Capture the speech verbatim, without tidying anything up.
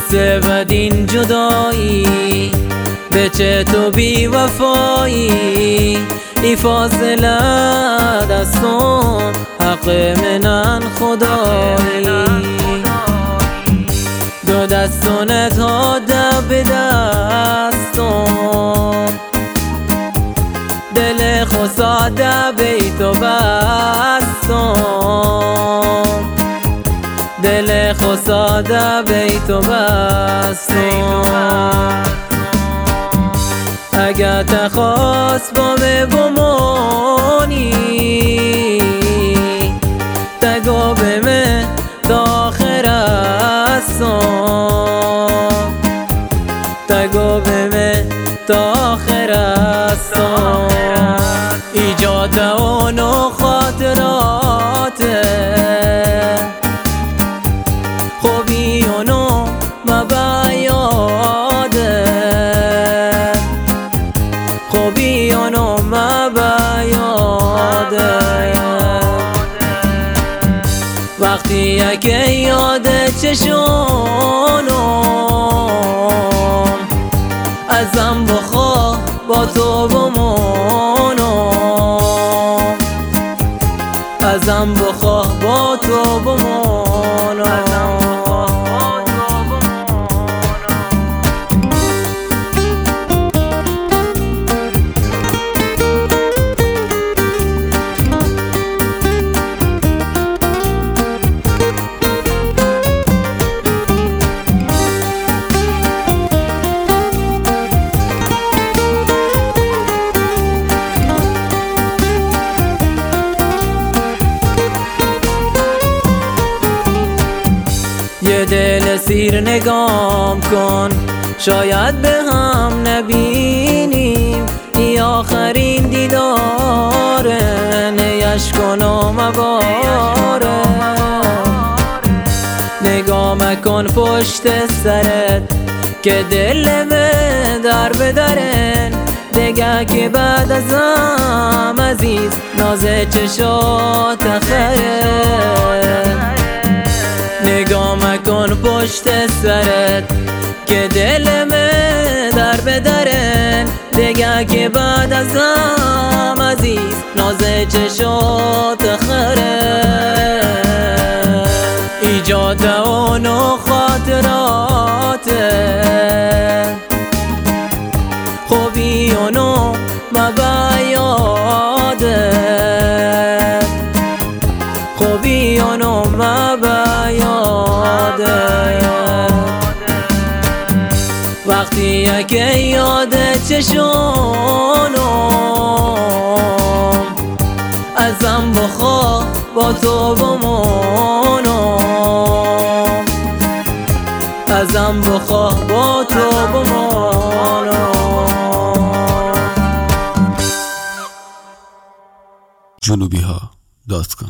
قصه بدین جدایی، به چه تو بی وفایی، ای فاصله از تو حق منن خدایی. دو دستونت ها دب به دستم، دل خساده بی تو بستم، دل خساده بی تو بستم. اگر تخواست با می بمانی، تگو به می تا آخر هستم، تگو به می تا آخر هستم. ایجاد اونو خاطراته، خوبی اونو مبایاده، خوبی اونو مبایاده. وقتی که یاد چشونم، ازم بخواه با تو بمانم، ازم بخواه با تو بمانم. یه دل سیر نگام کن، شاید به هم نبینیم، ای آخرین دیداره، نیش کن و مباره. نگاه مکن پشت سرت که دل من در بدرن، دیگه که بعد ازم عزیز ناز چشات خره. نگاه مکن پشت سرت که دل من در بدرن، دیگه که بعد ازم عزیز ناز چشات خره. ایجاد اونو خاطراته، خوبی اونو مبایاده، خوبی اونو مبایاده. وقتی که یاد چشونم، ازم بخواه با تو بمانم، ازم بخواه با تو بمانم. جنوبی ها دات کام